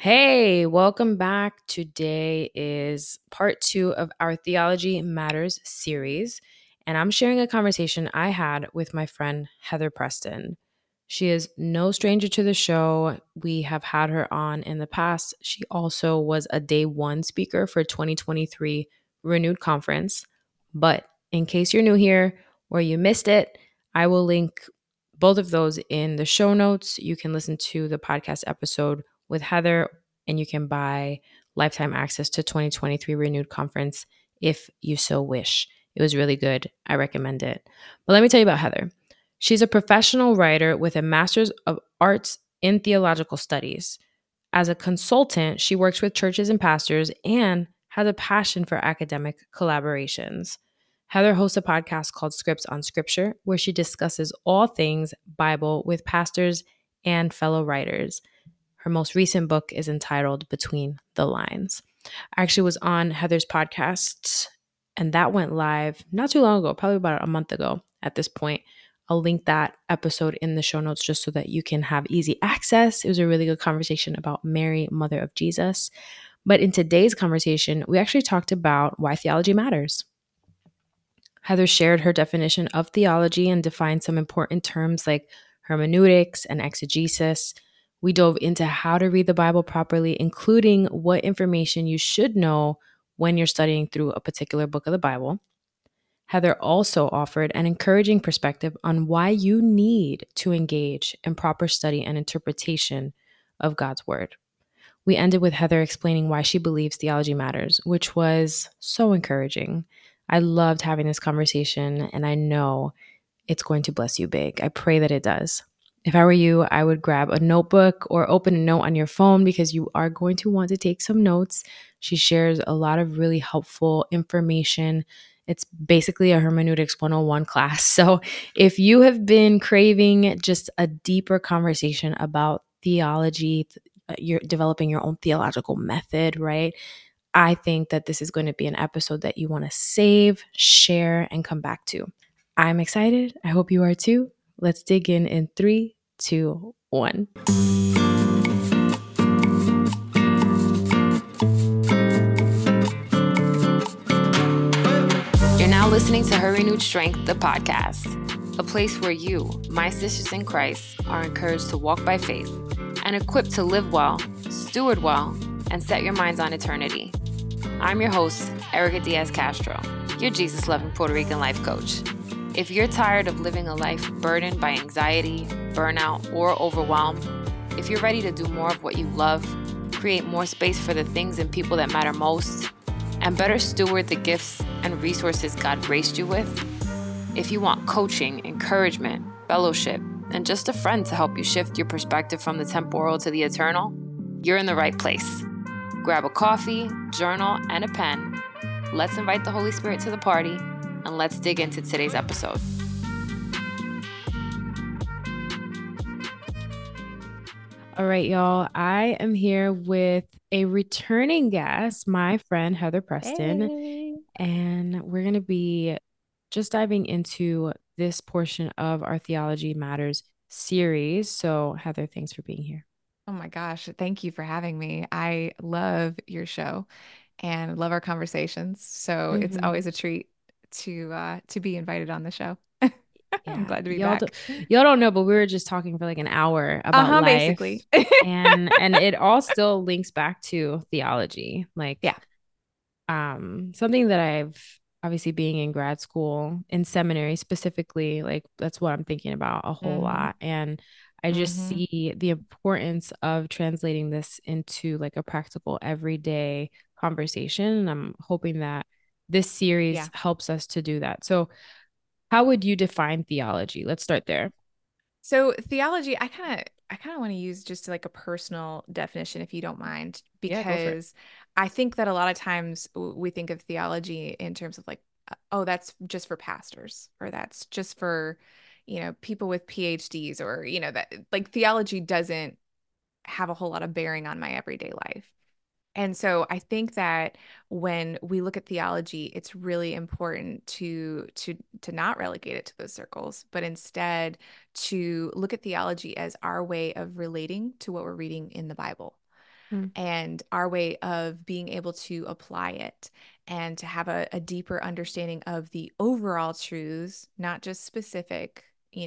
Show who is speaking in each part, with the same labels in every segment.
Speaker 1: Hey, welcome back. Today is part two of our Theology Matters series, and I'm sharing a conversation I had with my friend Heather Preston. She is no stranger to the show. We have had her on in the past. She also was a day one speaker for 2023 Renewed Conference. But in case you're new here or you missed it, I will link both of those in the show notes. You can listen to the podcast episode with Heather, and you can buy lifetime access to 2023 Renewed Conference if you so wish. It was really good. I recommend it. But let me tell you about Heather. She's a professional writer with a master's of arts in theological studies. As a consultant, she works with churches and pastors and has a passion for academic collaborations. Heather hosts a podcast called Scripts on Scripture, where she discusses all things Bible with pastors and fellow writers. Her most recent book is entitled Between the Lines. I actually was on Heather's podcast, and that went live not too long ago, probably about a month ago at this point. I'll link that episode in the show notes just so that you can have easy access. It was a really good conversation about Mary, Mother of Jesus. But in today's conversation, we actually talked about why theology matters. Heather shared her definition of theology and defined some important terms like hermeneutics and exegesis. We dove into how to read the Bible properly, including what information you should know when you're studying through a particular book of the Bible. Heather also offered an encouraging perspective on why you need to engage in proper study and interpretation of God's Word. We ended with Heather explaining why she believes theology matters, which was so encouraging. I loved having this conversation, and I know it's going to bless you big. I pray that it does. If I were you, I would grab a notebook or open a note on your phone because you are going to want to take some notes. She shares a lot of really helpful information. It's basically a hermeneutics 101 class. So if you have been craving just a deeper conversation about theology, you're developing your own theological method, right? I think that this is going to be an episode that you want to save, share, and come back to. I'm excited. I hope you are too. Let's dig in 3, 2, 1. You're now listening to Her Renewed Strength, the podcast, a place where you, my sisters in Christ, are encouraged to walk by faith and equipped to live well, steward well, and set your minds on eternity. I'm your host, Erica Diaz Castro, your Jesus-loving Puerto Rican life coach. If you're tired of living a life burdened by anxiety, burnout, or overwhelm, if you're ready to do more of what you love, create more space for the things and people that matter most, and better steward the gifts and resources God graced you with, if you want coaching, encouragement, fellowship, and just a friend to help you shift your perspective from the temporal to the eternal, you're in the right place. Grab a coffee, journal, and a pen. Let's invite the Holy Spirit to the party, and let's dig into today's episode. All right, y'all. I am here with a returning guest, my friend Heather Preston,
Speaker 2: Hey.
Speaker 1: and we're going to be just diving into this portion of our Theology Matters series. So, Heather, thanks for being here.
Speaker 2: Oh my gosh, thank you for having me. I love your show and love our conversations. So it's
Speaker 1: Mm-hmm.
Speaker 2: always a treat to be invited on the show. I'm
Speaker 1: Yeah,
Speaker 2: glad to be back.
Speaker 1: y'all don't know, but we were just talking for like an hour about
Speaker 2: Uh-huh,
Speaker 1: life,
Speaker 2: basically.
Speaker 1: and it all still links back to theology. Like
Speaker 2: Yeah.
Speaker 1: something that I've obviously being in grad school, in seminary specifically, like that's what I'm thinking about a whole
Speaker 2: Mm-hmm.
Speaker 1: lot. And I just
Speaker 2: Mm-hmm.
Speaker 1: see the importance of translating this into like a practical everyday conversation. And I'm hoping that this series
Speaker 2: Yeah.
Speaker 1: helps us to do that. So, how would you define theology? Let's start there.
Speaker 2: So theology, I kind of want to use just like a personal definition, if you don't mind,
Speaker 1: Yeah, go for it.
Speaker 2: because I think that a lot of times we think of theology in terms of like, oh, that's just for pastors, or that's just for, people with PhDs, or, that like theology doesn't have a whole lot of bearing on my everyday life. And so I think that when we look at theology, it's really important to not relegate it to those circles, but instead to look at theology as our way of relating to what we're reading in the Bible.
Speaker 1: Mm.
Speaker 2: and our way of being able to apply it and to have a deeper understanding of the overall truths, not just specific,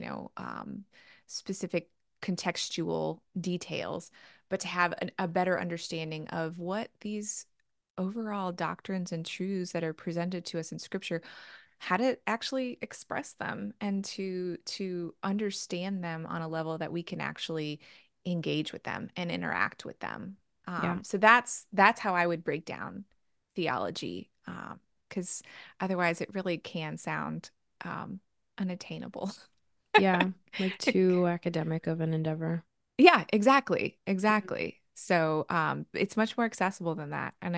Speaker 2: specific contextual details, but to have a better understanding of what these overall doctrines and truths that are presented to us in scripture, how to actually express them and to understand them on a level that we can actually engage with them and interact with them.
Speaker 1: Yeah.
Speaker 2: So that's how I would break down theology, because otherwise it really can sound unattainable.
Speaker 1: Yeah. Like too academic of an endeavor.
Speaker 2: Yeah, exactly,
Speaker 1: Mhm.
Speaker 2: exactly. So it's much more accessible than that, and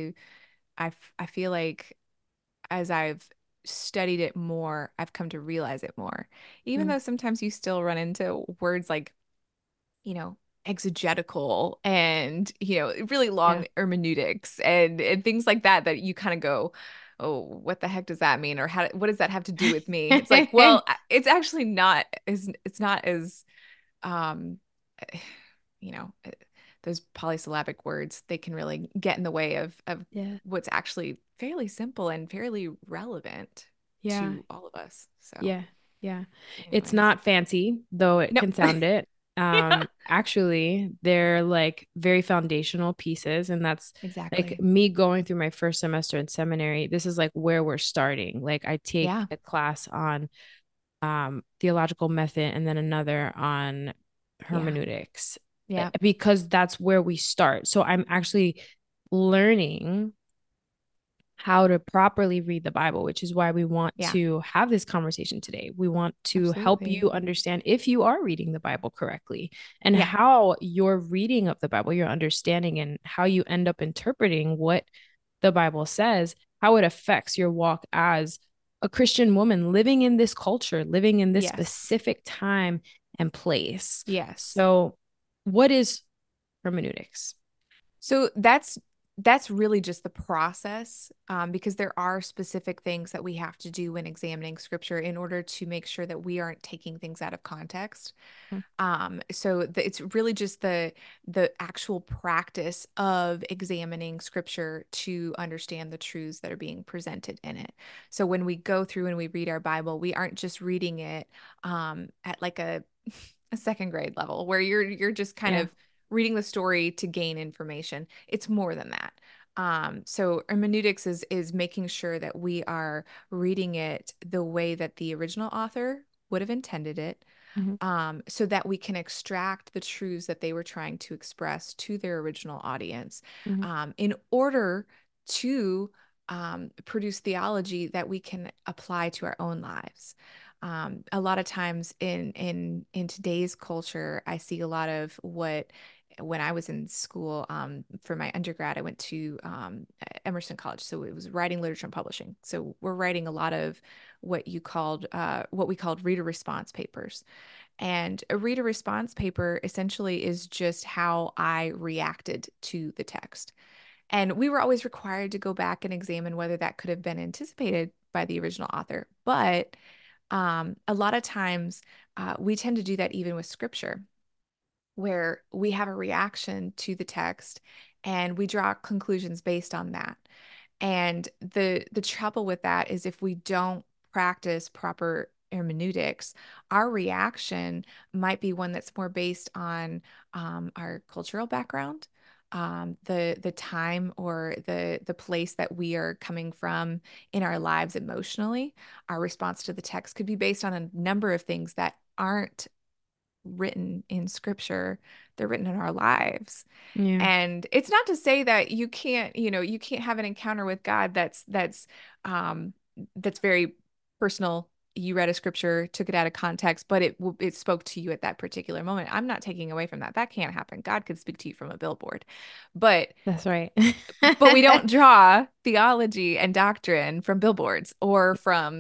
Speaker 2: I feel like as I've studied it more, I've come to realize it more. Even
Speaker 1: Mm.
Speaker 2: though sometimes you still run into words like, you know, exegetical and, really
Speaker 1: Yeah.
Speaker 2: long hermeneutics and things like that that you kind of go, "Oh, what the heck does that mean?" Or what does that have to do with me? It's like, well, it's actually not as it's not as um you know, uh, those polysyllabic words, they can really get in the way of
Speaker 1: Yeah.
Speaker 2: what's actually fairly simple and fairly relevant
Speaker 1: Yeah.
Speaker 2: to all of us. So,
Speaker 1: Yeah. Yeah. It's
Speaker 2: anyways,
Speaker 1: not fancy, though it
Speaker 2: no,
Speaker 1: can sound it.
Speaker 2: yeah,
Speaker 1: Actually, they're like very foundational pieces. And that's like
Speaker 2: exactly.
Speaker 1: me going through my first semester in seminary. This is like where we're starting. Like I take
Speaker 2: Yeah,
Speaker 1: a class on theological method and then another on
Speaker 2: yeah,
Speaker 1: hermeneutics
Speaker 2: yeah,
Speaker 1: because that's where we start. So I'm actually learning how to properly read the Bible, which is why we want
Speaker 2: yeah,
Speaker 1: to have this conversation today. We want to help
Speaker 2: absolutely.
Speaker 1: you understand if you are reading the Bible correctly and
Speaker 2: Yeah,
Speaker 1: how your reading of the Bible, your understanding, and how you end up interpreting what the Bible says, how it affects your walk as a Christian woman living in this culture, living in this
Speaker 2: yes,
Speaker 1: specific time and place.
Speaker 2: yes.
Speaker 1: So, what is hermeneutics?
Speaker 2: So that's really just the process, because there are specific things that we have to do when examining scripture in order to make sure that we aren't taking things out of context. It's really just the actual practice of examining scripture to understand the truths that are being presented in it. So when we go through and we read our Bible, we aren't just reading it at like a second grade level where you're just kind
Speaker 1: Yeah.
Speaker 2: of reading the story to gain information. It's more than that. So hermeneutics is making sure that we are reading it the way that the original author would have intended it,
Speaker 1: Mm-hmm.
Speaker 2: so that we can extract the truths that they were trying to express to their original audience,
Speaker 1: Mm-hmm.
Speaker 2: in order to produce theology that we can apply to our own lives. A lot of times in today's culture, I see a lot of what when I was in school, for my undergrad, I went to Emerson College. So it was writing, literature, and publishing. So we're writing a lot of what we called reader response papers. And a reader response paper essentially is just how I reacted to the text. And we were always required to go back and examine whether that could have been anticipated by the original author. But a lot of times we tend to do that even with scripture, where we have a reaction to the text and we draw conclusions based on that. And the trouble with that is if we don't practice proper hermeneutics, our reaction might be one that's more based on our cultural background, the time or the place that we are coming from in our lives emotionally. Our response to the text could be based on a number of things that aren't written in scripture. They're written in our lives.
Speaker 1: Yeah.
Speaker 2: And it's not to say that you can't have an encounter with God um that's very personal. You read a scripture, took it out of context, but it spoke to you at that particular moment. I'm not taking away from that. That can't happen. God could speak to you from a billboard. But
Speaker 1: That's right.
Speaker 2: but we don't draw theology and doctrine from billboards or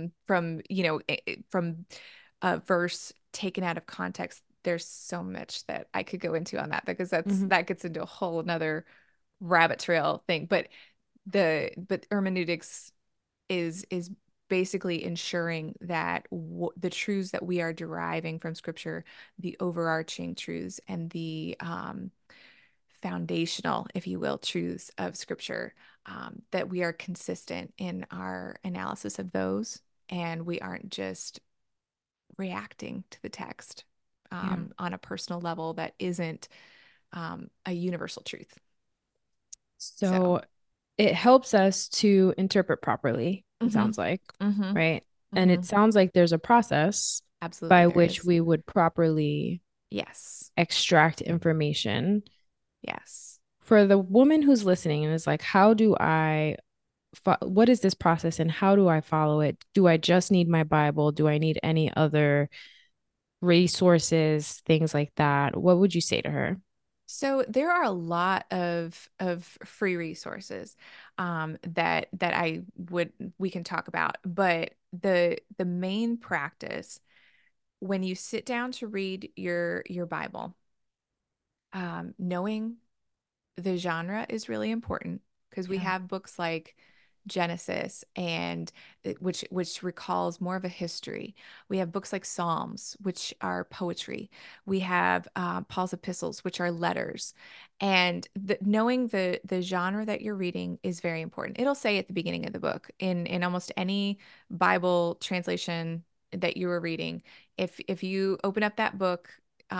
Speaker 2: from a verse taken out of context. There's so much that I could go into on that because
Speaker 1: Hmm.
Speaker 2: that gets into a whole another rabbit trail thing. But hermeneutics is basically ensuring that the truths that we are deriving from scripture, the overarching truths and the foundational, if you will, truths of Scripture, that we are consistent in our analysis of those, and we aren't just reacting to the text
Speaker 1: Yeah.
Speaker 2: on a personal level that isn't a universal truth. So,
Speaker 1: So it helps us to interpret properly, it
Speaker 2: mm-hmm,
Speaker 1: sounds like,
Speaker 2: mm-hmm,
Speaker 1: right? And
Speaker 2: mm-hmm.
Speaker 1: it sounds like there's a process
Speaker 2: Absolutely,
Speaker 1: by
Speaker 2: there
Speaker 1: which
Speaker 2: is.
Speaker 1: we would properly
Speaker 2: Yes,
Speaker 1: extract information.
Speaker 2: yes.
Speaker 1: For the woman who's listening and is like, how do what is this process and how do I follow it? Do I just need my Bible? Do I need any other resources, things like that? What would you say to her?
Speaker 2: So there are a lot of free resources that I would we can talk about, but the main practice when you sit down to read your Bible, knowing the genre is really important because we
Speaker 1: Yeah.
Speaker 2: have books like Genesis and which recalls more of a history. We have books like Psalms, which are poetry. We have Paul's epistles, which are letters. And knowing the genre that you're reading is very important. It'll say at the beginning of the book in almost any Bible translation that you are reading, if you open up that book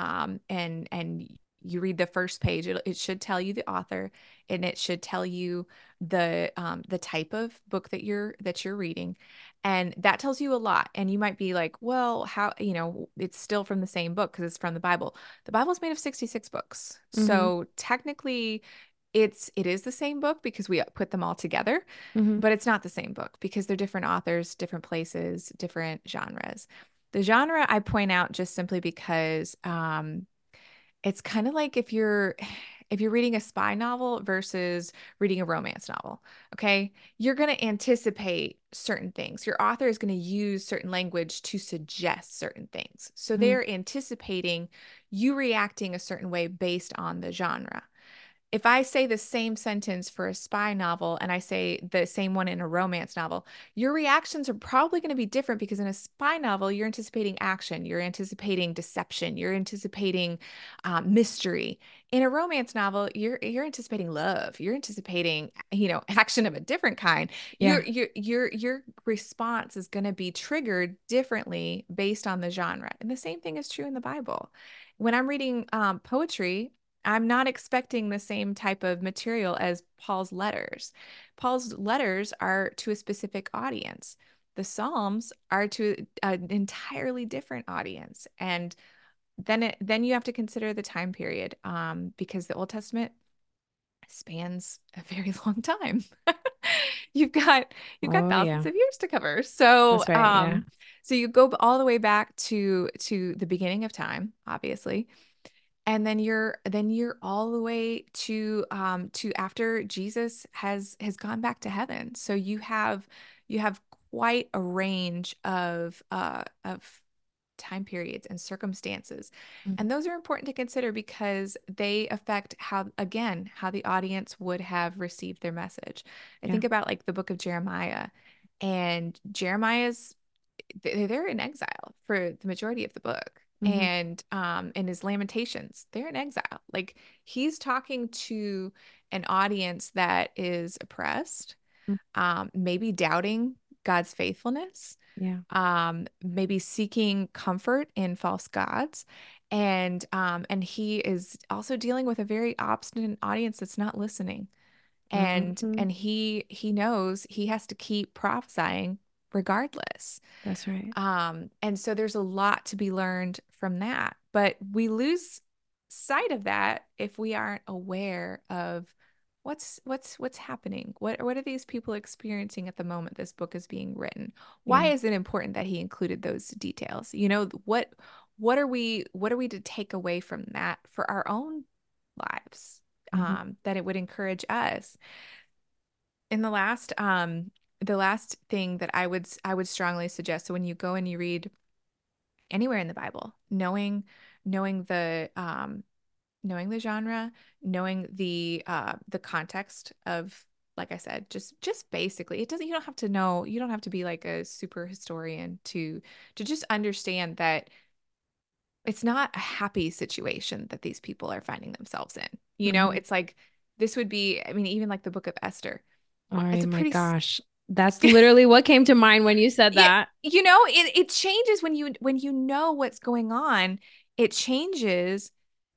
Speaker 2: and you read the first page, it should tell you the author and it should tell you the type of book that you're reading. And that tells you a lot. And you might be like, well, how, it's still from the same book because it's from the Bible. The Bible is made of 66 books.
Speaker 1: Mm-hmm.
Speaker 2: So technically it is the same book because we put them all together,
Speaker 1: Mm-hmm.
Speaker 2: but it's not the same book because they're different authors, different places, different genres. The genre I point out just simply because it's kind of like if you're reading a spy novel versus reading a romance novel, okay? You're going to anticipate certain things. Your author is going to use certain language to suggest certain things. So
Speaker 1: Mm-hmm.
Speaker 2: they're anticipating you reacting a certain way based on the genre. If I say the same sentence for a spy novel and I say the same one in a romance novel, your reactions are probably going to be different because in a spy novel, you're anticipating action, you're anticipating deception, you're anticipating mystery. In a romance novel, you're anticipating love, you're anticipating, action of a different kind.
Speaker 1: Yeah.
Speaker 2: Your response is going to be triggered differently based on the genre. And the same thing is true in the Bible. When I'm reading poetry, I'm not expecting the same type of material as Paul's letters. Paul's letters are to a specific audience. The Psalms are to an entirely different audience. And then you have to consider the time period, because the Old Testament spans a very long time. You've got you've got
Speaker 1: Oh,
Speaker 2: thousands
Speaker 1: yeah.
Speaker 2: of years to cover. So
Speaker 1: That's right. Yeah.
Speaker 2: so you go all the way back to the beginning of time, obviously. And then you're all the way to after Jesus has gone back to heaven. So you have quite a range of time periods and circumstances.
Speaker 1: Mm.
Speaker 2: And those are important to consider because they affect how the audience would have received their message. I
Speaker 1: Yeah.
Speaker 2: think about like the book of Jeremiah, and Jeremiah's they're in exile for the majority of the book.
Speaker 1: Mm-hmm.
Speaker 2: And in his Lamentations, they're in exile. Like he's talking to an audience that is oppressed,
Speaker 1: Mm.
Speaker 2: maybe doubting God's faithfulness,
Speaker 1: Yeah.
Speaker 2: maybe seeking comfort in false gods. And he is also dealing with a very obstinate audience that's not listening. And
Speaker 1: Mm-hmm.
Speaker 2: and he knows he has to keep prophesying regardless.
Speaker 1: That's right.
Speaker 2: And so there's a lot to be learned from that. But we lose sight of that if we aren't aware of what's happening. What are these people experiencing at the moment this book is being written? Why
Speaker 1: Yeah.
Speaker 2: is it important that he included those details? What are we to take away from that for our own lives?
Speaker 1: Mm-hmm.
Speaker 2: That it would encourage us. In the last thing that I would strongly suggest, so when you go and you read anywhere in the Bible, knowing knowing the genre, knowing the context of, like I said, just basically, it doesn't you don't have to know, you don't have to be like a super historian to just understand that it's not a happy situation that these people are finding themselves in. You know,
Speaker 1: Mm-hmm.
Speaker 2: it's like this would be, I mean, even like the Book of Esther. It's
Speaker 1: Oh
Speaker 2: a
Speaker 1: my
Speaker 2: pretty
Speaker 1: gosh. That's literally what came to mind when you said
Speaker 2: yeah,
Speaker 1: that.
Speaker 2: you know, it changes when you know what's going on. It changes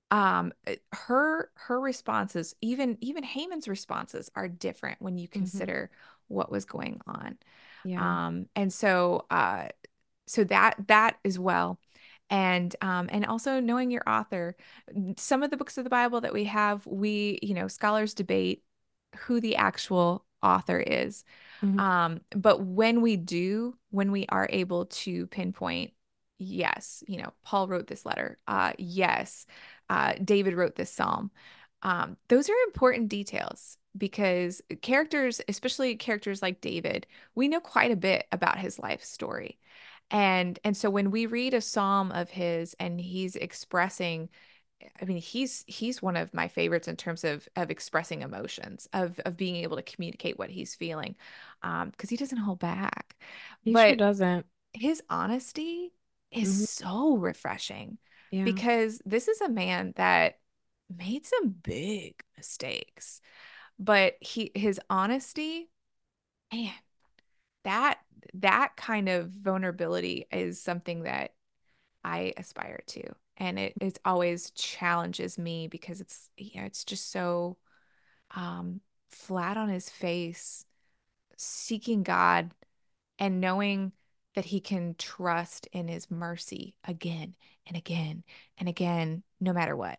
Speaker 2: her responses, even Haman's responses are different when you
Speaker 1: Hmm.
Speaker 2: consider what was going on.
Speaker 1: Yeah.
Speaker 2: And so so that as well. And also knowing your author. Some of the books of the Bible that we have, you know, scholars debate who the actual author is.
Speaker 1: Hmm.
Speaker 2: But when we do, when we are able to pinpoint, yes, you know, Paul wrote this letter. Yes, David wrote this psalm. Those are important details because characters, especially characters like David, we know quite a bit about his life story. And so when we read a psalm of his and he's expressing, I mean, he's one of my favorites in terms of expressing emotions, of being able to communicate what he's feeling, because he doesn't hold back.
Speaker 1: He sure
Speaker 2: But
Speaker 1: doesn't.
Speaker 2: his honesty is
Speaker 1: Hmm.
Speaker 2: so refreshing
Speaker 1: Yeah.
Speaker 2: because this is a man that made some big mistakes, but his honesty, man, that that kind of vulnerability is something that I aspire to. And it always challenges me because it's, you know, it's just so um, flat on his face, seeking God and knowing that he can trust in his mercy again and again and again, no matter what.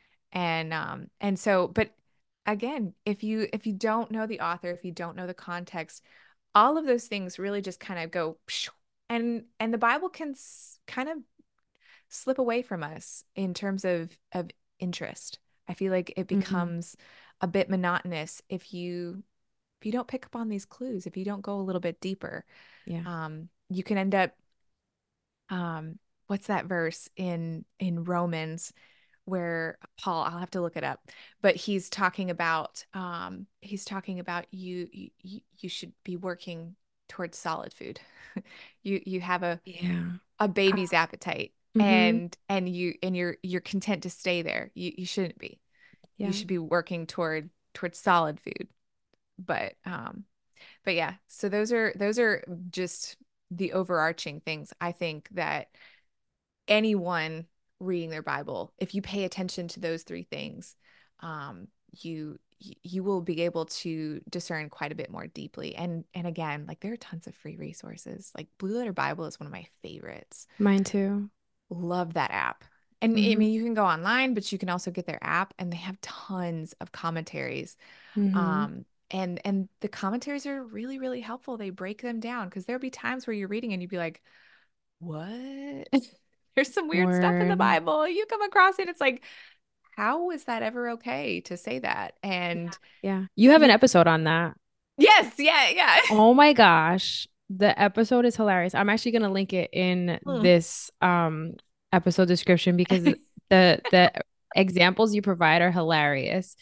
Speaker 2: And so, but again, if you don't know the author, if you don't know the context, all of those things really just kind of go pshh, and the Bible can kind of slip away from us in terms of interest. I feel like it
Speaker 1: Hmm.
Speaker 2: becomes a bit monotonous if you don't pick up on these clues, if you don't go a little bit deeper.
Speaker 1: Yeah.
Speaker 2: You can end up what's that verse in Romans where Paul, I'll have to look it up, but he's talking about you should be working towards solid food. You have
Speaker 1: Yeah.
Speaker 2: a baby's appetite
Speaker 1: Mm-hmm.
Speaker 2: and you're content to stay there. You shouldn't be. You
Speaker 1: Yeah.
Speaker 2: should be working towards solid food. But but yeah, so those are just the overarching things I think that anyone reading their Bible, if you pay attention to those three things, you will be able to discern quite a bit more deeply. And again, like there are tons of free resources. Like Blue Letter Bible is one of my favorites.
Speaker 1: Mine too.
Speaker 2: Love that app. And I
Speaker 1: Hmm.
Speaker 2: mean, you can go online, but you can also get their app, and they have tons of commentaries.
Speaker 1: Hmm.
Speaker 2: And the commentaries are really, really helpful. They break them down because there'll be times where you're reading and you'd be like, what? There's some weird stuff in the
Speaker 1: Word.
Speaker 2: Bible. You come across it, it's like, how is that ever okay to say that?
Speaker 1: Yeah.
Speaker 2: And
Speaker 1: Yeah. You have an
Speaker 2: you,
Speaker 1: episode on that.
Speaker 2: yes, yeah, yeah.
Speaker 1: Oh my gosh. The episode is hilarious. I'm actually gonna link it in
Speaker 2: Mm.
Speaker 1: this episode description because the examples you provide are hilarious.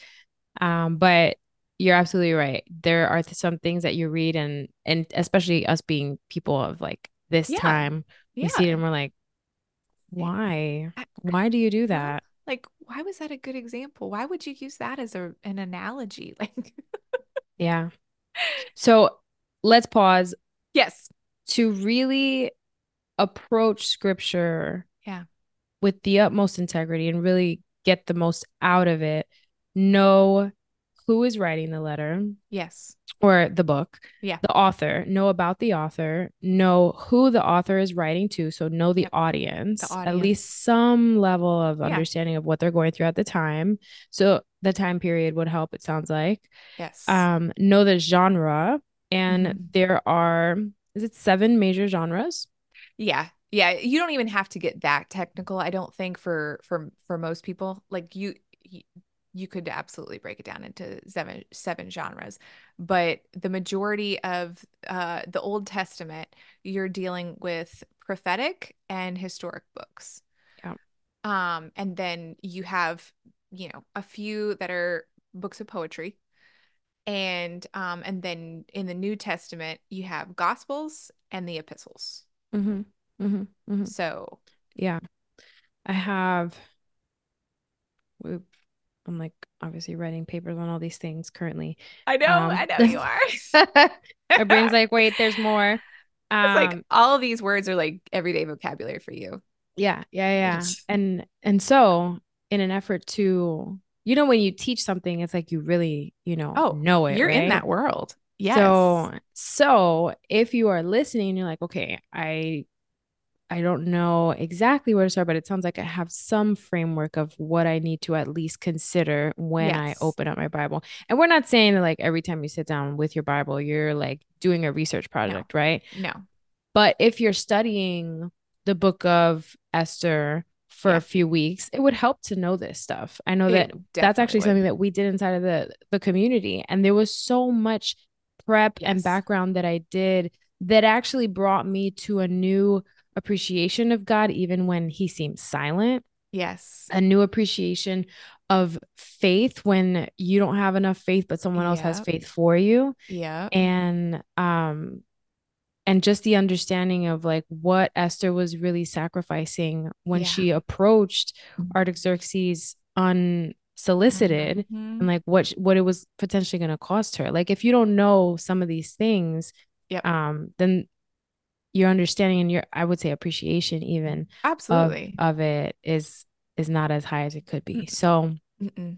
Speaker 1: But you're absolutely right. There are some things that you read and especially us being people of like this
Speaker 2: Yeah,
Speaker 1: time, we see it
Speaker 2: yeah.
Speaker 1: and we're like,
Speaker 2: It-
Speaker 1: why?
Speaker 2: I,
Speaker 1: Why do you do
Speaker 2: well,
Speaker 1: that?
Speaker 2: like, why was that a good example? Why would you use that as an analogy? Like,
Speaker 1: Yeah. So let's pause
Speaker 2: yes.
Speaker 1: to really approach scripture
Speaker 2: Yeah.
Speaker 1: with the utmost integrity and really get the most out of it. Know who is writing the letter
Speaker 2: Yes.
Speaker 1: or the book,
Speaker 2: Yeah.
Speaker 1: the author, know about the author, know who the author is writing to. So know the
Speaker 2: Yep. The
Speaker 1: audience, at
Speaker 2: audience.
Speaker 1: least some level of
Speaker 2: Yeah.
Speaker 1: understanding of what they're going through at the time. So the time period would help, it sounds like.
Speaker 2: Yes.
Speaker 1: Know the genre. And
Speaker 2: Hmm.
Speaker 1: there are, is it seven major genres?
Speaker 2: Yeah. Yeah. You don't even have to get that technical, I don't think, for most people. Like you you could absolutely break it down into seven genres. But the majority of the Old Testament, you're dealing with prophetic and historic books.
Speaker 1: Yeah.
Speaker 2: And then you have, you know, a few that are books of poetry. And then in the New Testament, you have gospels and the epistles.
Speaker 1: Mm-hmm. Mm-hmm.
Speaker 2: So
Speaker 1: Yeah. I have, whoop, I'm like obviously writing papers on all these things currently.
Speaker 2: I know you are.
Speaker 1: My brain's like, wait, there's more.
Speaker 2: It's like
Speaker 1: Um,
Speaker 2: all of these words are like everyday vocabulary for you.
Speaker 1: yeah, yeah, yeah. And so in an effort to, when you teach something, it's like you really,
Speaker 2: Oh,
Speaker 1: know it,
Speaker 2: you're in
Speaker 1: right?
Speaker 2: that world. Yes.
Speaker 1: So if you are listening, you're like, okay, I don't know exactly where to start, but it sounds like I have some framework of what I need to at least consider when I
Speaker 2: Yes.
Speaker 1: open up my Bible. And we're not saying that like every time you sit down with your Bible, you're like doing a research
Speaker 2: No.
Speaker 1: project, right?
Speaker 2: No.
Speaker 1: But if you're studying the book of Esther for a
Speaker 2: Yeah.
Speaker 1: few weeks, it would help to know this stuff. I know
Speaker 2: It
Speaker 1: that that's
Speaker 2: definitely
Speaker 1: actually something
Speaker 2: would.
Speaker 1: that we did inside of the community. And there was so much prep and
Speaker 2: Yes.
Speaker 1: background that I did that actually brought me to a new appreciation of God, even when he seems silent,
Speaker 2: Yes.
Speaker 1: a new appreciation of faith when you don't have enough faith, but someone else has
Speaker 2: Yep.
Speaker 1: faith for you.
Speaker 2: Yep.
Speaker 1: And just the understanding of like what Esther was really sacrificing when
Speaker 2: Yeah.
Speaker 1: she approached Artaxerxes unsolicited,
Speaker 2: Hmm.
Speaker 1: and like what it was potentially going to cost her. Like if you don't know some of these things,
Speaker 2: Yep.
Speaker 1: then your understanding and your, I would say, appreciation even
Speaker 2: Absolutely.
Speaker 1: of it is not as high as it could be.
Speaker 2: Mm-mm.
Speaker 1: So
Speaker 2: Mm-mm.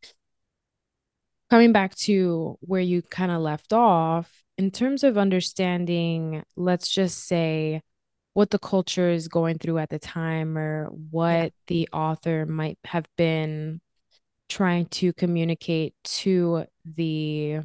Speaker 1: coming back to where you kind of left off, in terms of understanding, let's just say what the culture is going through at the time or
Speaker 2: Yeah.
Speaker 1: what the author might have been trying to communicate to the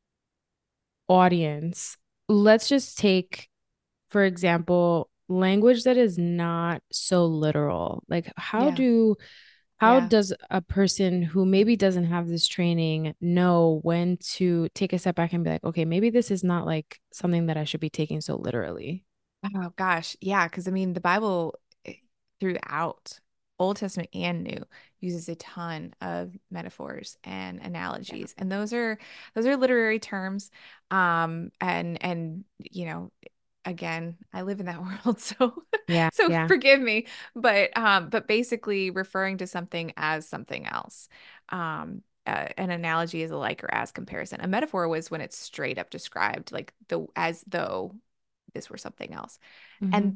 Speaker 1: audience. Let's just take, for example, language that is not so literal. Like
Speaker 2: Yeah.
Speaker 1: how
Speaker 2: Yeah.
Speaker 1: does a person who maybe doesn't have this training know when to take a step back and be like, okay, maybe this is not like something that I should be taking so literally?
Speaker 2: Oh gosh. Yeah. Because I mean, the Bible throughout Old Testament and New uses a ton of metaphors and
Speaker 1: Yeah.
Speaker 2: analogies. And those are literary terms. And again, I live in that world, so
Speaker 1: Yeah.
Speaker 2: so
Speaker 1: Yeah.
Speaker 2: forgive me. But basically referring to something as something else. An analogy is a like or as comparison. A metaphor was when it's straight up described like the as though this were something else.
Speaker 1: Mm-hmm.
Speaker 2: And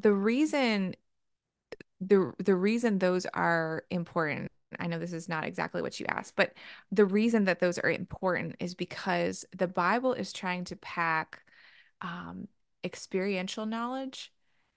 Speaker 2: the reason those are important, I know this is not exactly what you asked, but the reason that those are important is because the Bible is trying to pack um, experiential knowledge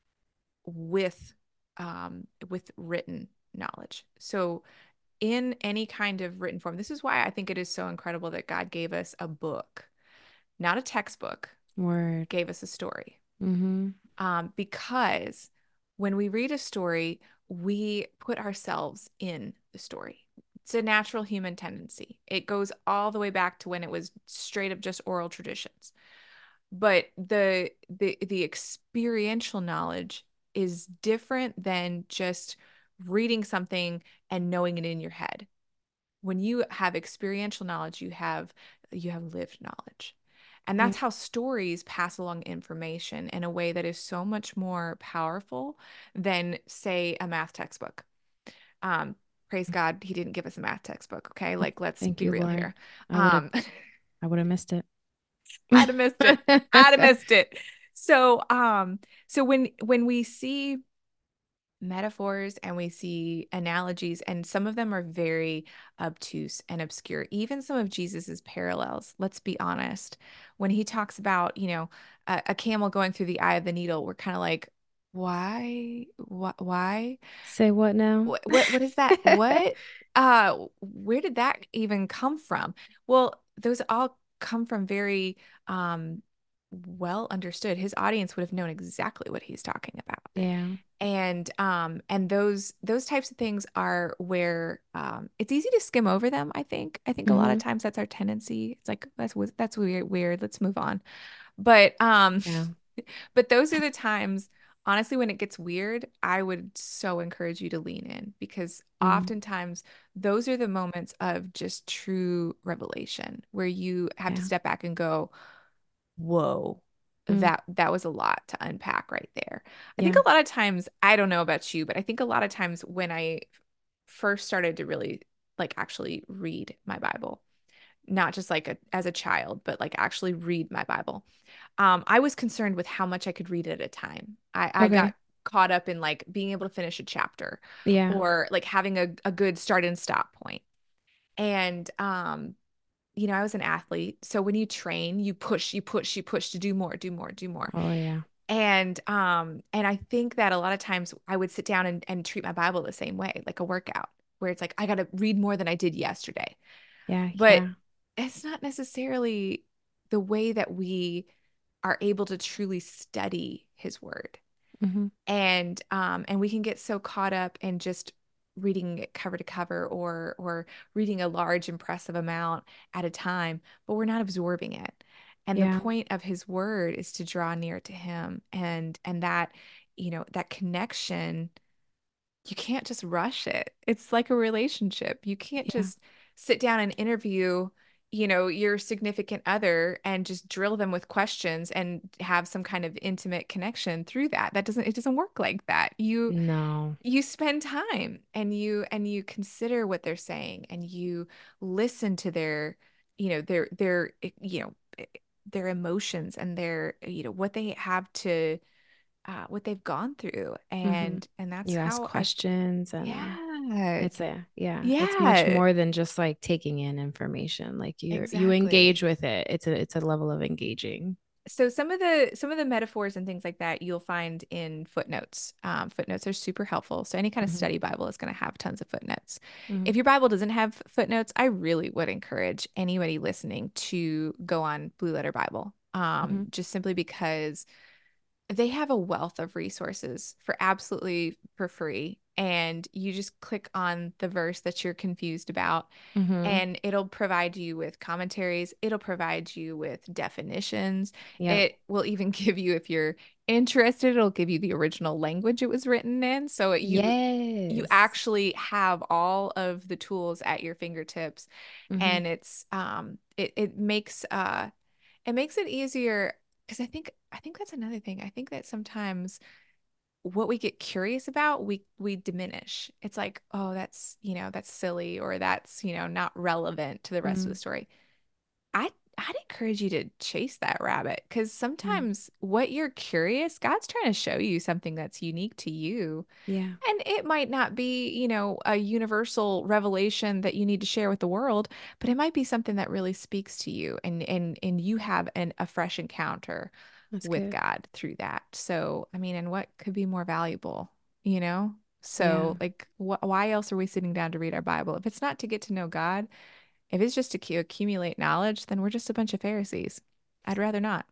Speaker 2: with written knowledge. So in any kind of written form, this is why I think it is so incredible that God gave us a book, not a textbook,
Speaker 1: Word.
Speaker 2: gave us a story.
Speaker 1: Mm-hmm.
Speaker 2: Because when we read a story, we put ourselves in the story. It's a natural human tendency. It goes all the way back to when it was straight up just oral traditions. But the experiential knowledge is different than just reading something and knowing it in your head. When you have experiential knowledge, you have lived knowledge. And
Speaker 1: Yeah.
Speaker 2: that's how stories pass along information in a way that is so much more powerful than, say, a math textbook. Um, Praise God, he didn't give us a math textbook, okay? Like, let's
Speaker 1: Thank
Speaker 2: be
Speaker 1: you,
Speaker 2: real
Speaker 1: Lord.
Speaker 2: here.
Speaker 1: I would have
Speaker 2: Um,
Speaker 1: I would have missed it.
Speaker 2: I'd have missed it. I'd have missed it. So when we see metaphors and we see analogies, and some of them are very obtuse and obscure. Even some of Jesus's parallels, let's be honest. When he talks about, a camel going through the eye of the needle, we're kind of like, why? Why?
Speaker 1: Say what now?
Speaker 2: What is that? What? Where did that even come from? Well, those all come from very well understood. His audience would have known exactly what he's talking about.
Speaker 1: Yeah.
Speaker 2: And those types of things are where it's easy to skim over them, I think. I think a lot of
Speaker 1: Mm-hmm.
Speaker 2: times that's our tendency. It's like that's weird. Let's move on. But
Speaker 1: Yeah.
Speaker 2: but those are the times, honestly, when it gets weird, I would so encourage you to lean in because
Speaker 1: Mm.
Speaker 2: oftentimes those are the moments of just true revelation where you have to
Speaker 1: Yeah.
Speaker 2: step back and go, whoa,
Speaker 1: Mm.
Speaker 2: that was a lot to unpack right there. I think
Speaker 1: Yeah.
Speaker 2: a lot of times, I don't know about you, but I think a lot of times when I first started to really like actually read my Bible, not just like as a child, but like actually read my Bible. I was concerned with how much I could read at a time. I got
Speaker 1: Okay.
Speaker 2: caught up in like being able to finish a chapter
Speaker 1: Yeah.
Speaker 2: or like having a good start and stop point. And I was an athlete. So when you train, you push, you push, you push to do more, do more, do more.
Speaker 1: Oh yeah.
Speaker 2: And I think that a lot of times I would sit down and treat my Bible the same way, like a workout, where it's like I got to read more than I did yesterday.
Speaker 1: Yeah.
Speaker 2: But
Speaker 1: Yeah.
Speaker 2: it's not necessarily the way that we are able to truly study his word.
Speaker 1: Mm-hmm.
Speaker 2: And we can get so caught up in just reading it cover to cover or reading a large impressive amount at a time, but we're not absorbing it. And the
Speaker 1: Yeah.
Speaker 2: point of his word is to draw near to him, and that, that connection, you can't just rush it. It's like a relationship. You can't
Speaker 1: Yeah.
Speaker 2: just sit down and interview, your significant other and just drill them with questions and have some kind of intimate connection through that. It doesn't work like that.
Speaker 1: No.
Speaker 2: You spend time and you consider what they're saying and you listen to their, their emotions and their, what they have to what they've gone through,
Speaker 1: Mm-hmm.
Speaker 2: and that's
Speaker 1: You ask
Speaker 2: how I
Speaker 1: questions and
Speaker 2: yeah,
Speaker 1: it's much
Speaker 2: yeah,
Speaker 1: more than just like taking in information. Like you
Speaker 2: exactly.
Speaker 1: engage with it. It's a level of engaging.
Speaker 2: So some of the metaphors and things like that you'll find in footnotes. Footnotes are super helpful. So any kind of
Speaker 1: Mm-hmm.
Speaker 2: study Bible is going to have tons of footnotes.
Speaker 1: Mm-hmm.
Speaker 2: If your Bible doesn't have footnotes, I really would encourage anybody listening to go on Blue Letter Bible.
Speaker 1: Mm-hmm.
Speaker 2: Just simply because they have a wealth of resources for absolutely for free. And you just click on the verse that you're confused about,
Speaker 1: Mm-hmm.
Speaker 2: and it'll provide you with commentaries. It'll provide you with definitions.
Speaker 1: Yep.
Speaker 2: It will even give you, if you're interested, it'll give you the original language it was written in. So you
Speaker 1: Yes.
Speaker 2: actually have all of the tools at your fingertips,
Speaker 1: Mm-hmm.
Speaker 2: and it makes it easier because I think that's another thing. I think that sometimes what we get curious about, we diminish. It's like, oh, that's silly, or that's, not relevant to the rest of
Speaker 1: Mm-hmm.
Speaker 2: the story. I'd encourage you to chase that rabbit because
Speaker 1: Mm-hmm.
Speaker 2: sometimes what you're curious, God's trying to show you something that's unique to you.
Speaker 1: Yeah.
Speaker 2: And it might not be, a universal revelation that you need to share with the world, but it might be something that really speaks to you, and you have a fresh encounter
Speaker 1: That's
Speaker 2: with
Speaker 1: good.
Speaker 2: God through that. So, I mean, and what could be more valuable, you know?
Speaker 1: Yeah.
Speaker 2: So, like, why else are we sitting down to read our Bible? If it's not to get to know God, if it's just to accumulate knowledge, then we're just a bunch of Pharisees. I'd rather not.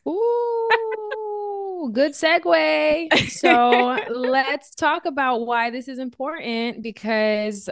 Speaker 1: Ooh, good segue. So let's talk about why this is important because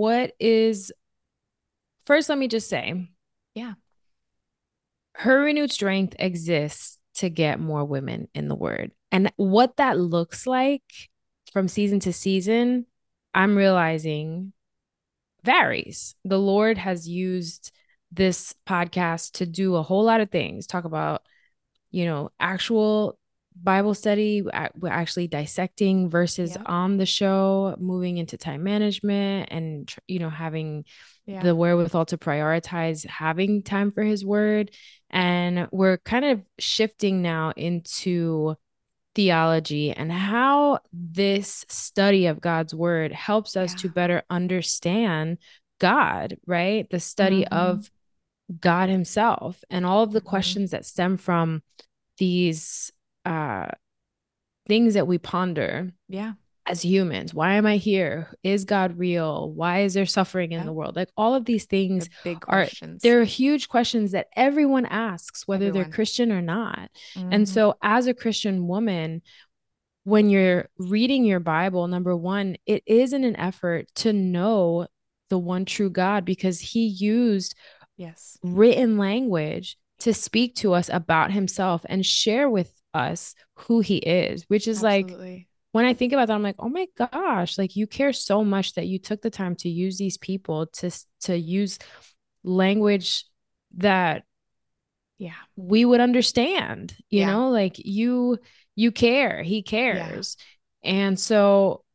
Speaker 1: first, let me just say,
Speaker 2: Yeah.
Speaker 1: her renewed strength exists to get more women in the word. And what that looks like from season to season, I'm realizing varies. The Lord has used this podcast to do a whole lot of things, talk about actual Bible study. We're actually dissecting verses
Speaker 2: Yep.
Speaker 1: on the show, moving into time management and, having
Speaker 2: Yeah.
Speaker 1: the wherewithal to prioritize having time for his word. And we're kind of shifting now into theology and how this study of God's word helps us to
Speaker 2: Yeah.
Speaker 1: better understand God, right? The study
Speaker 2: Mm-hmm.
Speaker 1: of God himself and all of the
Speaker 2: Mm-hmm.
Speaker 1: questions that stem from these uh, things that we ponder
Speaker 2: Yeah.
Speaker 1: as humans. Why am I here? Is God real? Why is there suffering in the
Speaker 2: Yep.
Speaker 1: world? Like all of these
Speaker 2: The
Speaker 1: things
Speaker 2: big
Speaker 1: are
Speaker 2: questions.
Speaker 1: they're huge questions that everyone asks, whether they're
Speaker 2: Everyone.
Speaker 1: Christian or not. And
Speaker 2: Mm-hmm.
Speaker 1: so, as a Christian woman, when you're reading your Bible, number one, it is in an effort to know the one true God because he used
Speaker 2: Yes.
Speaker 1: written language to speak to us about himself and share with us who he is, which is like,
Speaker 2: Absolutely.
Speaker 1: when I think about that, I'm like, oh my gosh, like you care so much that you took the time to use these people to use language that
Speaker 2: Yeah.
Speaker 1: we would understand,
Speaker 2: Yeah.
Speaker 1: like you care, he
Speaker 2: Yeah.
Speaker 1: cares. And so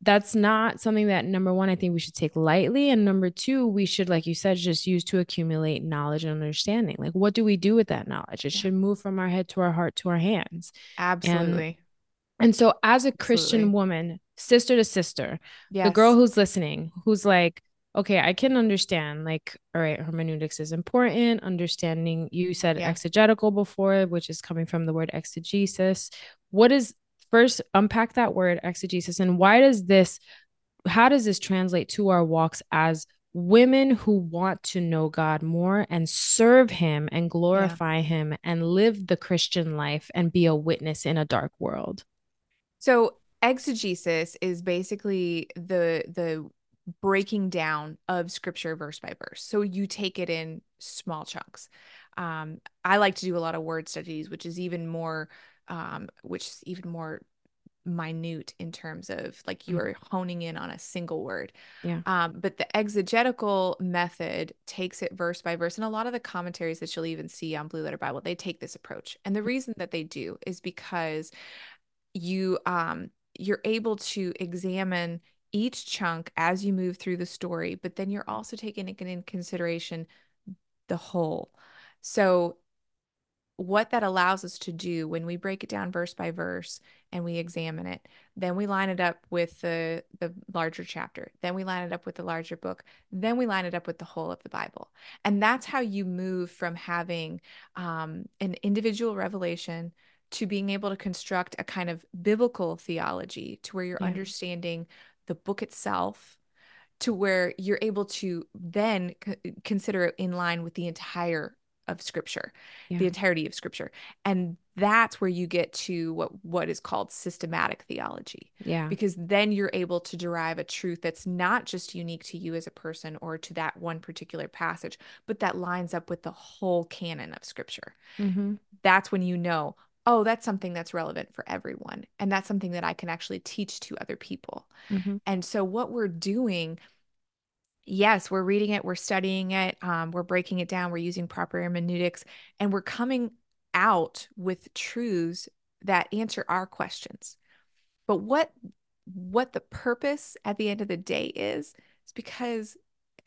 Speaker 1: that's not something that, number one, I think we should take lightly. And number two, we should, like you said, just use to accumulate knowledge and understanding. Like, what do we do with that knowledge? It
Speaker 2: Yeah,
Speaker 1: should move from our head to our heart to our hands. And
Speaker 2: absolutely.
Speaker 1: and so, as a Christian
Speaker 2: Absolutely.
Speaker 1: woman, sister to sister, the girl
Speaker 2: Yes.
Speaker 1: who's listening, who's like, okay, I can understand, like, all right, hermeneutics is important. Understanding, you said
Speaker 2: Yeah.
Speaker 1: exegetical before, which is coming from the word exegesis. What is, first, unpack that word exegesis, and how does this translate to our walks as women who want to know God more and serve Him and
Speaker 2: Yeah.
Speaker 1: glorify Him and live the Christian life and be a witness in a dark world?
Speaker 2: So exegesis is basically the breaking down of scripture verse by verse. So you take it in small chunks. I like to do a lot of word studies, which is even more minute in terms of like you
Speaker 1: Mm,
Speaker 2: are honing in on a single word.
Speaker 1: yeah,
Speaker 2: But the exegetical method takes it verse by verse. And a lot of the commentaries that you'll even see on Blue Letter Bible, they take this approach. And the reason that they do is because you're able to examine each chunk as you move through the story, but then you're also taking in consideration the whole. So what that allows us to do when we break it down verse by verse and we examine it, then we line it up with the larger chapter, then we line it up with the larger book, then we line it up with the whole of the Bible. And that's how you move from having an individual revelation to being able to construct a kind of biblical theology to where you're
Speaker 1: yeah,
Speaker 2: understanding the book itself, to where you're able to then consider it in line with the entire of scripture, the
Speaker 1: yeah,
Speaker 2: entirety of scripture. And that's where you get to what is called systematic theology,
Speaker 1: yeah.
Speaker 2: because then you're able to derive a truth that's not just unique to you as a person or to that one particular passage, but that lines up with the whole canon of scripture.
Speaker 1: Mm-hmm.
Speaker 2: That's when you know, oh, that's something that's relevant for everyone. And that's something that I can actually teach to other people.
Speaker 1: Mm-hmm.
Speaker 2: And so what we're doing, yes, we're reading it, we're studying it, we're breaking it down, we're using proper hermeneutics, and we're coming out with truths that answer our questions. But what the purpose at the end of the day is because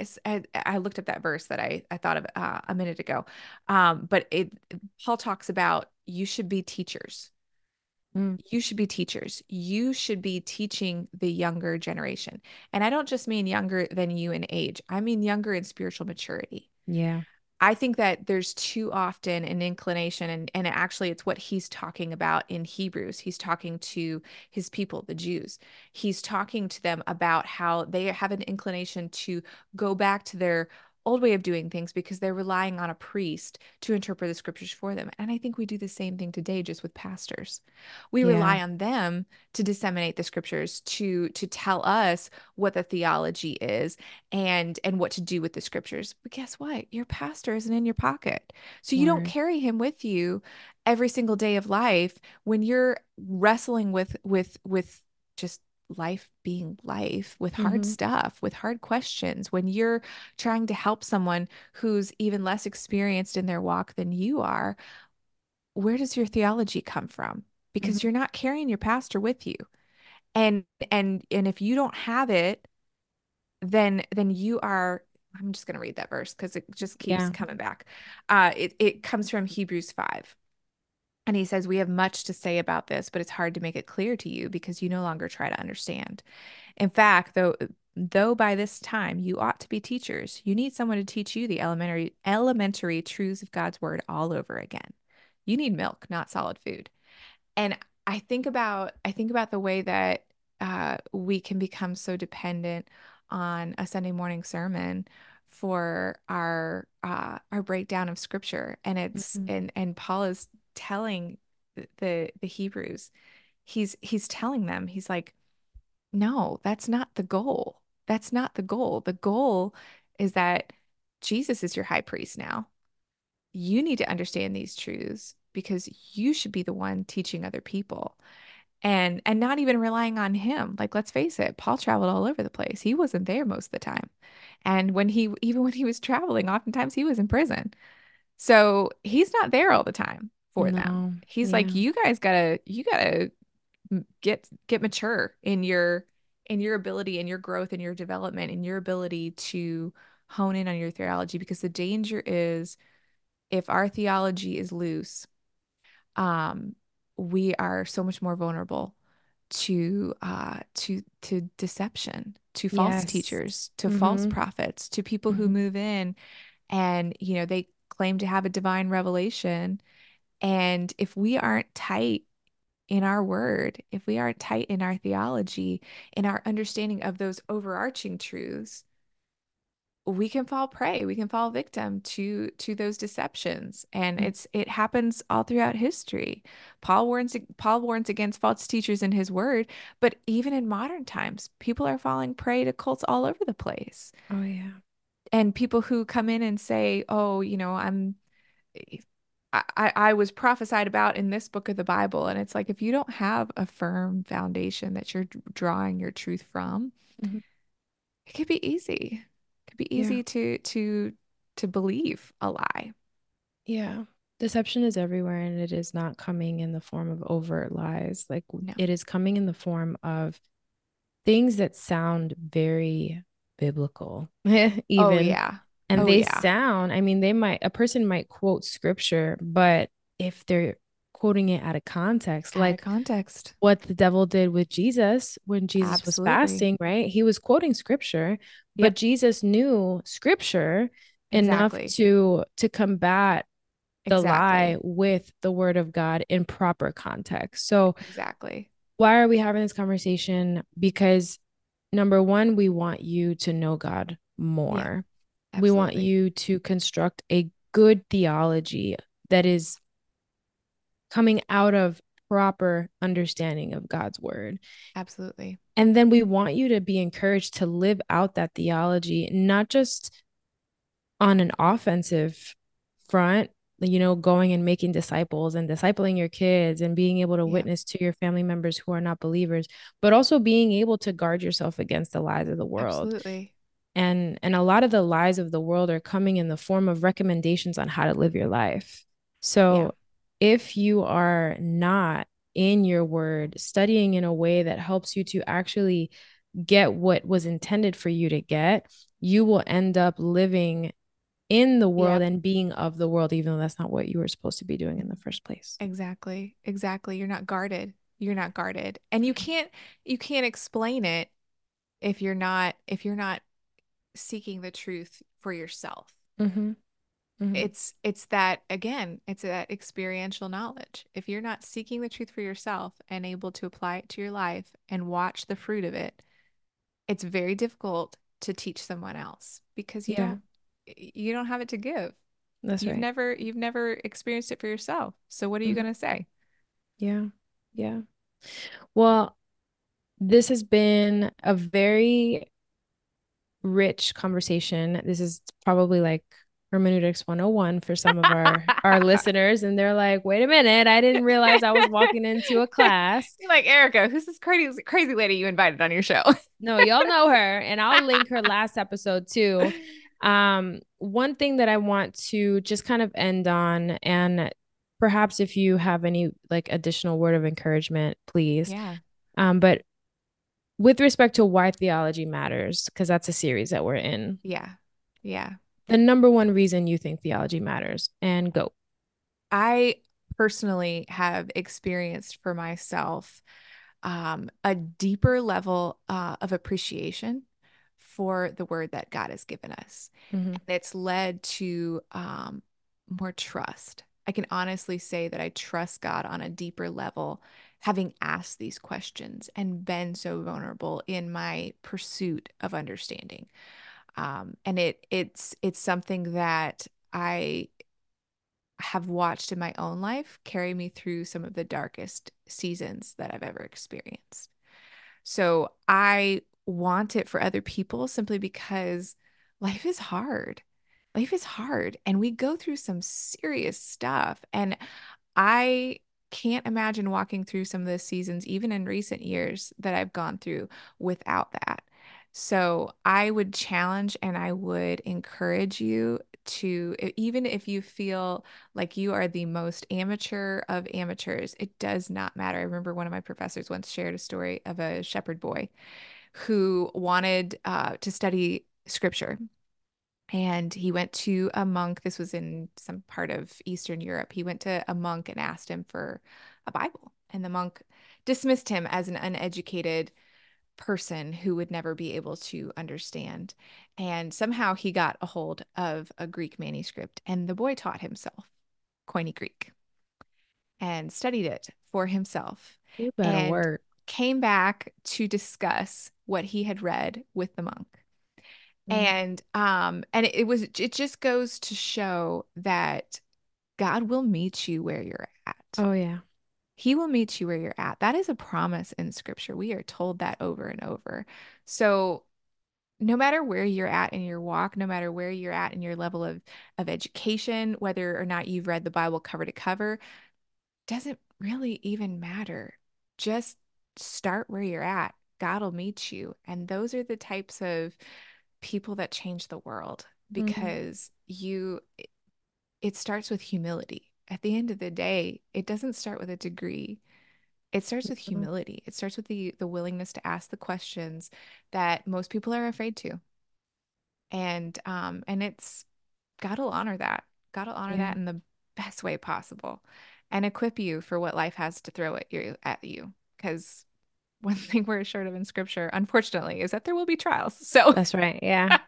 Speaker 2: I looked up that verse that I thought of a minute ago, but Paul talks about you should be teachers.
Speaker 1: Mm.
Speaker 2: You should be teachers. You should be teaching the younger generation. And I don't just mean younger than you in age, I mean younger in spiritual maturity.
Speaker 1: Yeah.
Speaker 2: I think that there's too often an inclination, and actually, it's what he's talking about in Hebrews. He's talking to his people, the Jews. He's talking to them about how they have an inclination to go back to their old way of doing things because they're relying on a priest to interpret the scriptures for them. And I think we do the same thing today, just with pastors. We
Speaker 1: Yeah.
Speaker 2: rely on them to disseminate the scriptures, to tell us what the theology is and what to do with the scriptures. But guess what? Your pastor isn't in your pocket. So you don't
Speaker 1: Word.
Speaker 2: carry him with you every single day of life when you're wrestling with just life being life, with hard
Speaker 1: Mm-hmm.
Speaker 2: stuff, with hard questions, when you're trying to help someone who's even less experienced in their walk than you are. Where does your theology come from?
Speaker 1: Mm-hmm.
Speaker 2: Because you're not carrying your pastor with you. And and if you don't have it, then you are, I'm just going to read that verse because it just keeps
Speaker 1: Yeah.
Speaker 2: coming back. It comes from Hebrews 5. And he says, we have much to say about this, but it's hard to make it clear to you because you no longer try to understand. In fact, though by this time you ought to be teachers, you need someone to teach you the elementary truths of God's word all over again. You need milk, not solid food. And I think about the way that we can become so dependent on a Sunday morning sermon for our breakdown of scripture. And it's
Speaker 1: Mm-hmm.
Speaker 2: and Paul is telling the Hebrews, he's telling them, he's like, no, that's not the goal. That's not the goal. The goal is that Jesus is your high priest now. You need to understand these truths because you should be the one teaching other people, and not even relying on him. Like, let's face it, Paul traveled all over the place. He wasn't there most of the time. And when he was traveling, oftentimes he was in prison. So he's not there all the time for them.
Speaker 1: No.
Speaker 2: He's like,
Speaker 1: Yeah.
Speaker 2: you guys gotta get mature in in your ability and your growth and your development and your ability to hone in on your theology, because the danger is if our theology is loose, um, we are so much more vulnerable to deception, to false
Speaker 1: Yes.
Speaker 2: teachers, to false
Speaker 1: Mm-hmm.
Speaker 2: prophets, to people who
Speaker 1: Mm-hmm.
Speaker 2: move in and they claim to have a divine revelation. And if we aren't tight in our word, if we aren't tight in our theology, in our understanding of those overarching truths, we can fall prey, we can fall victim to those deceptions. And it happens all throughout history. Paul warns against false teachers in his word, but even in modern times, people are falling prey to cults all over the place.
Speaker 1: Oh yeah.
Speaker 2: And people who come in and say, "Oh, I was prophesied about in this book of the Bible." And it's like, if you don't have a firm foundation that you're drawing your truth from,
Speaker 1: Mhm.
Speaker 2: it could be easy. It could be
Speaker 1: Yeah.
Speaker 2: easy to believe a lie.
Speaker 1: Yeah. Deception is everywhere, and it is not coming in the form of overt lies. Like
Speaker 2: No.
Speaker 1: it is coming in the form of things that sound very biblical,
Speaker 2: Oh
Speaker 1: even.
Speaker 2: yeah.
Speaker 1: And
Speaker 2: Oh
Speaker 1: they
Speaker 2: yeah.
Speaker 1: sound, I mean, a person might quote scripture, but if they're quoting it out of context,
Speaker 2: Out of
Speaker 1: like
Speaker 2: context.
Speaker 1: what the devil did with Jesus when Jesus was
Speaker 2: Absolutely.
Speaker 1: fasting, right? He was quoting scripture, but
Speaker 2: Yep.
Speaker 1: Jesus knew scripture enough
Speaker 2: Exactly.
Speaker 1: to combat the lie
Speaker 2: Exactly.
Speaker 1: with the word of God in proper context. So,
Speaker 2: Exactly.
Speaker 1: why are we having this conversation? Because number one, we want you to know God
Speaker 2: Yeah.
Speaker 1: more. We want
Speaker 2: Absolutely.
Speaker 1: you to construct a good theology that is coming out of proper understanding of God's word.
Speaker 2: Absolutely.
Speaker 1: And then we want you to be encouraged to live out that theology, not just on an offensive front, going and making disciples and discipling your kids and being able to
Speaker 2: Yep.
Speaker 1: witness to your family members who are not believers, but also being able to guard yourself against the lies of the world.
Speaker 2: Absolutely.
Speaker 1: And a lot of the lies of the world are coming in the form of recommendations on how to live your life.
Speaker 2: Yeah.
Speaker 1: So if you are not in your word, studying in a way that helps you to actually get what was intended for you to get, you will end up living in the world
Speaker 2: Yep.
Speaker 1: and being of the world, even though that's not what you were supposed to be doing in the first place.
Speaker 2: Exactly. Exactly. You're not guarded. You're not guarded. And you can't explain it if you're not seeking the truth for yourself.
Speaker 1: Mm-hmm. Mm-hmm.
Speaker 2: It's that, again, it's that experiential knowledge. If you're not seeking the truth for yourself and able to apply it to your life and watch the fruit of it, it's very difficult to teach someone else because you
Speaker 1: Yeah,
Speaker 2: don't you don't have it to give.
Speaker 1: that's right.
Speaker 2: You've never experienced it for yourself. So what are you
Speaker 1: Mm-hmm.
Speaker 2: going to say?
Speaker 1: Yeah. Yeah. Well, this has been a very rich conversation. This is probably like hermeneutics 101 for some of our listeners, and they're like, "Wait a minute, I didn't realize I was walking into a class."
Speaker 2: You're like, Erica, who's this crazy lady you invited on your show?
Speaker 1: No, y'all know her, and I'll link her last episode too. One thing that I want to just kind of end on, and perhaps if you have any like additional word of encouragement, please.
Speaker 2: Yeah.
Speaker 1: But with respect to why theology matters, because that's a series that we're in,
Speaker 2: Yeah. Yeah.
Speaker 1: the number one reason you think theology matters, and go.
Speaker 2: I personally have experienced for myself a deeper level of appreciation for the word that God has given us.
Speaker 1: Mm-hmm.
Speaker 2: And it's led to more trust. I can honestly say that I trust God on a deeper level, having asked these questions and been so vulnerable in my pursuit of understanding. And it's something that I have watched in my own life carry me through some of the darkest seasons that I've ever experienced. So I want it for other people simply because life is hard. Life is hard, and we go through some serious stuff. And I can't imagine walking through some of the seasons, even in recent years, that I've gone through without that. So I would challenge and I would encourage you to, even if you feel like you are the most amateur of amateurs, it does not matter. I remember one of my professors once shared a story of a shepherd boy who wanted to study scripture. And he went to a monk. This was in some part of Eastern Europe. He went to a monk and asked him for a Bible. And the monk dismissed him as an uneducated person who would never be able to understand. And somehow he got a hold of a Greek manuscript, and the boy taught himself Koine Greek and studied it for himself
Speaker 1: You better
Speaker 2: and
Speaker 1: work.
Speaker 2: came back to discuss what he had read with the monk. And it just goes to show that God will meet you where you're at.
Speaker 1: Oh, yeah.
Speaker 2: He will meet you where you're at. That is a promise in scripture. We are told that over and over. So no matter where you're at in your walk, no matter where you're at in your level of education, whether or not you've read the Bible cover to cover, doesn't really even matter. Just start where you're at. God will meet you. And those are the types of people that change the world because it starts with humility. At the end of the day, it doesn't start with a degree. It starts with
Speaker 1: Mhm.
Speaker 2: humility. It starts with the willingness to ask the questions that most people are afraid to. And it's God will honor that. God will honor
Speaker 1: Yeah,
Speaker 2: that in the best way possible and equip you for what life has to throw at you. Because one thing we're assured of in scripture, unfortunately, is that there will be trials. So
Speaker 1: that's right. Yeah.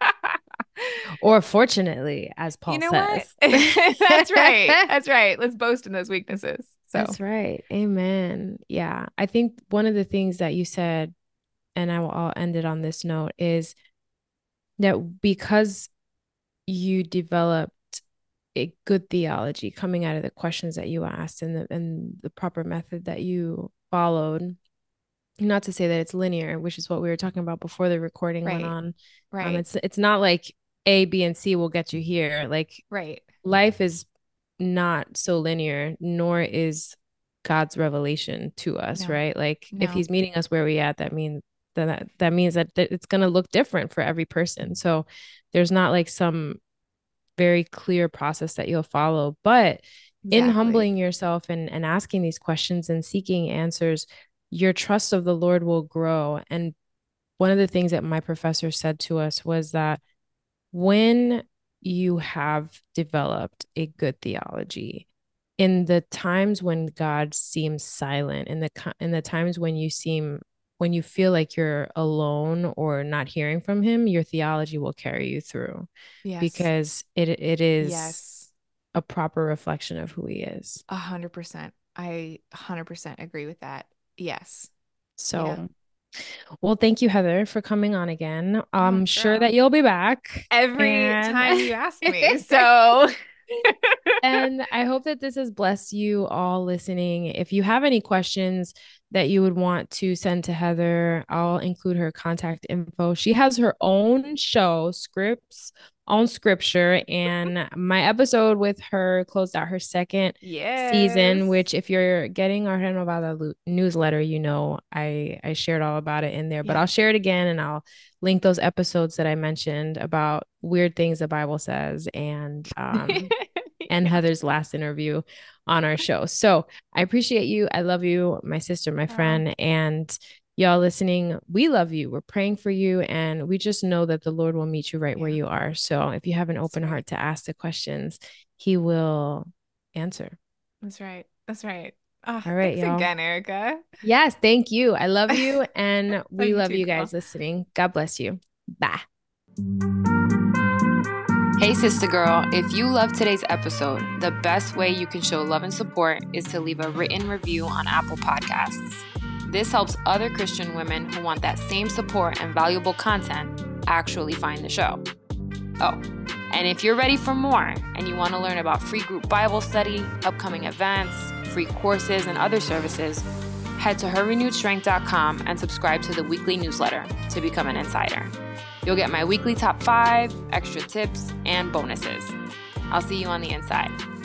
Speaker 1: Or fortunately, as
Speaker 2: you
Speaker 1: Paul
Speaker 2: know what?
Speaker 1: says.
Speaker 2: That's right. That's right. Let's boast in those weaknesses. So,
Speaker 1: That's right. Amen. Yeah. I think one of the things that you said, and I'll end it on this note, is that because you developed a good theology coming out of the questions that you asked and the proper method that you followed, not to say that it's linear, which is what we were talking about before the recording went
Speaker 2: right.
Speaker 1: on.
Speaker 2: Right.
Speaker 1: It's not like A, B, and C will get you here. Like
Speaker 2: Right.
Speaker 1: life is not so linear, nor is God's revelation to us,
Speaker 2: No.
Speaker 1: right? Like if
Speaker 2: No.
Speaker 1: he's meeting us where we at, that means that it's going to look different for every person. So there's not like some very clear process that you'll follow, but in
Speaker 2: Exactly.
Speaker 1: humbling yourself and asking these questions and seeking answers, your trust of the Lord will grow. And one of the things that my professor said to us was that when you have developed a good theology, in the times when God seems silent, in the times when you feel like you're alone or not hearing from him, your theology will carry you through
Speaker 2: Yes.
Speaker 1: because it is
Speaker 2: Yes.
Speaker 1: a proper reflection of who he is.
Speaker 2: 100%. I 100% agree with that. Yes. Yeah.
Speaker 1: So, well, thank you, Heather, for coming on again.
Speaker 2: Oh,
Speaker 1: I'm sure
Speaker 2: girl.
Speaker 1: that you'll be back.
Speaker 2: Every
Speaker 1: And
Speaker 2: time you ask me. So,
Speaker 1: and I hope that this has blessed you all listening. If you have any questions that you would want to send to Heather, I'll include her contact info. She has her own show, Scripts on Scripture, and my episode with her closed out her second
Speaker 2: yes.
Speaker 1: season, which if you're getting our Renovada newsletter, you know I shared all about it in there, but
Speaker 2: Yep.
Speaker 1: I'll share it again and I'll link those episodes that I mentioned about weird things the Bible says and
Speaker 2: Yeah.
Speaker 1: Heather's last interview on our show. So I appreciate you. I love you, my sister, my
Speaker 2: Oh,
Speaker 1: friend, and y'all listening. We love you. We're praying for you. And we just know that the Lord will meet you right where
Speaker 2: yeah.
Speaker 1: you are. So if you have an
Speaker 2: That's
Speaker 1: open
Speaker 2: right.
Speaker 1: heart to ask the questions, he will answer.
Speaker 2: That's right. That's right. Ah,
Speaker 1: All right,
Speaker 2: thanks
Speaker 1: y'all.
Speaker 2: again, Erica.
Speaker 1: Yes, thank you. I love you. And
Speaker 2: Love
Speaker 1: we
Speaker 2: you
Speaker 1: love
Speaker 2: too,
Speaker 1: you
Speaker 2: girl.
Speaker 1: guys listening. God bless you. Bye.
Speaker 3: Hey, sister girl, if you love today's episode, the best way you can show love and support is to leave a written review on Apple Podcasts. This helps other Christian women who want that same support and valuable content actually find the show. Oh, and if you're ready for more and you want to learn about free group Bible study, upcoming events, free courses, and other services, head to herrenewedstrength.com and subscribe to the weekly newsletter to become an insider. You'll get my weekly top 5, extra tips, and bonuses. I'll see you on the inside.